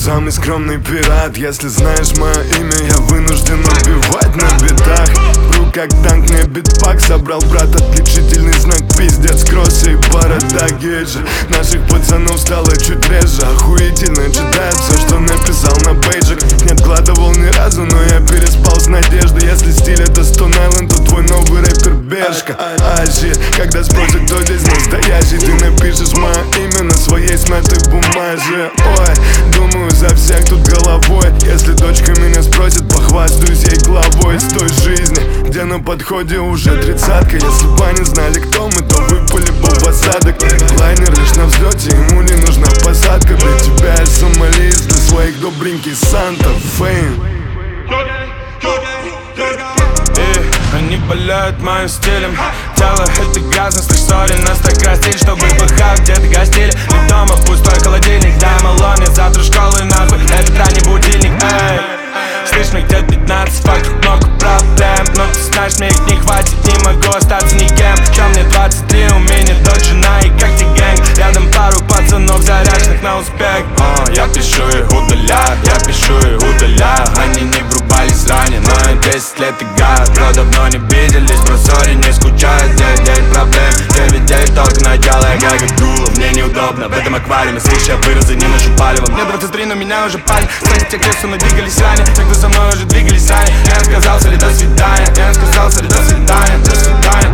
Самый скромный пират, если знаешь мое имя, я вынужден убивать на битах. Бру как танк, не битпак собрал, брат, отличительный знак, пиздец, кроссы и борода гейджа. Наших пацанов стало чуть реже, охуительно читает все, что написал на бейджах. Не откладывал ни разу, но я переспал с надеждой. Если стиль это Stone Island, то твой новый рэпер Бешка. Когда спросят, кто здесь настоящий, ты напишешь мое имя на своей смятой бумаге. Ой, думаю за всех тут головой. Если дочка меня спросит, похвастаюсь ей главой из той жизни, где на подходе уже 30-ка. Если бы они знали, кто мы, то выпали бы в осадок. Лайнер лишь на взлете, ему не нужна посадка. Для тебя я сомалист, для своих добренький Санта-Фейм. Они болеют моим стилем. Тело это грязно, слышь, сори, нас так растили, чтобы пыхал где-то гостили. И дома пустой холодильник, дай малой, мне завтра школы нахуй, этот ранний будильник, эй. Слышно где 15 фактов, много проблем, но ты знаешь, мне их не хватит, не могу остаться никем. Чем мне 23, у меня дочь, жена и как тебе гэнг. Рядом пару пацанов заряженных на успех. Я пишу и удаляю, я пишу и удаляю. Они не врубались ранее, но я 10 лет играю. Бро, давно не виделись, бро, сори, не скучаю. 9 проблем, 9 только начало. Я как дуло, мне неудобно в этом аквариуме. Слышь, я вырос и не ношу палево. Мне 23, но меня уже палит. Кстати, те, кто надвигались ранее, те, кто со мной уже двигались ранее. Я сказал, сори, до свидания, я сказал, сори, до свидания, до свидания.